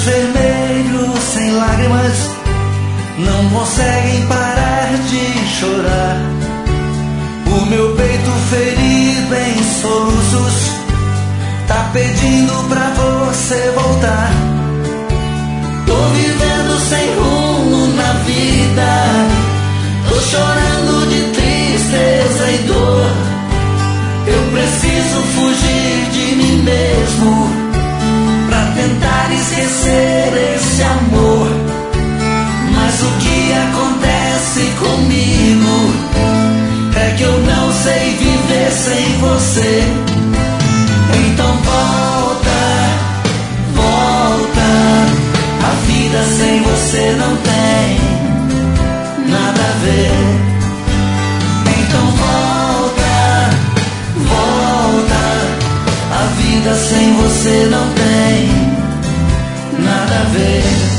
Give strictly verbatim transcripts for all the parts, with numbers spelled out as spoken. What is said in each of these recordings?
vermelhos sem lágrimas não conseguem parar de chorar. O meu peito ferido em soluços tá pedindo pra você voltar. Tô vivendo sem rumo na vida, tô chorando de tristeza e dor. Eu preciso fugir de mim mesmo pra tentar esquecer esse amor. Mas o que acontece comigo é que eu não sei viver sem você. Então volta, volta. A vida sem você não tem nada a ver. Então volta, volta. A vida sem você não tem nada a ver.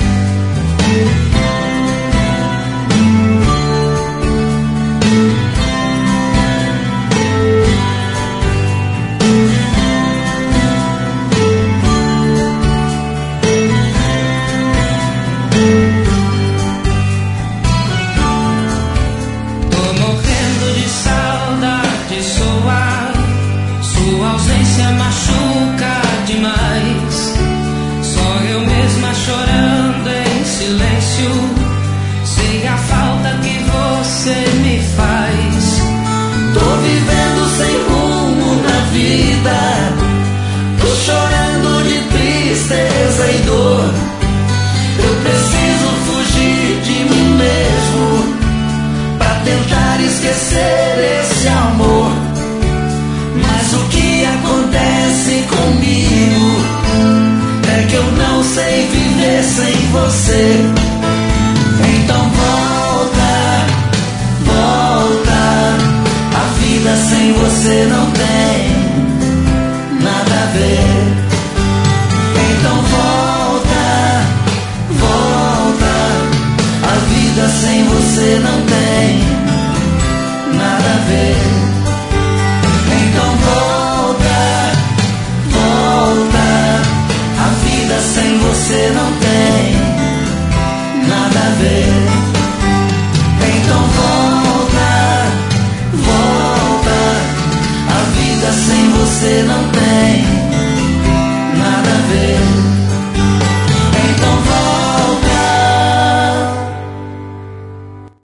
Machuca demais, só eu mesma chorando em silêncio. Sei a falta que você me faz. Tô vivendo sem rumo na vida, tô chorando de tristeza e dor. Eu preciso fugir de mim mesmo pra tentar esquecer esse amor. Mas o que acontece comigo é que eu não sei viver sem você. Então volta, volta. A vida sem você não tem nada a ver. Então volta, volta. A vida sem você não tem nada a ver. Então volta, volta. A vida sem você não tem nada a ver. Então volta, volta. A vida sem você não tem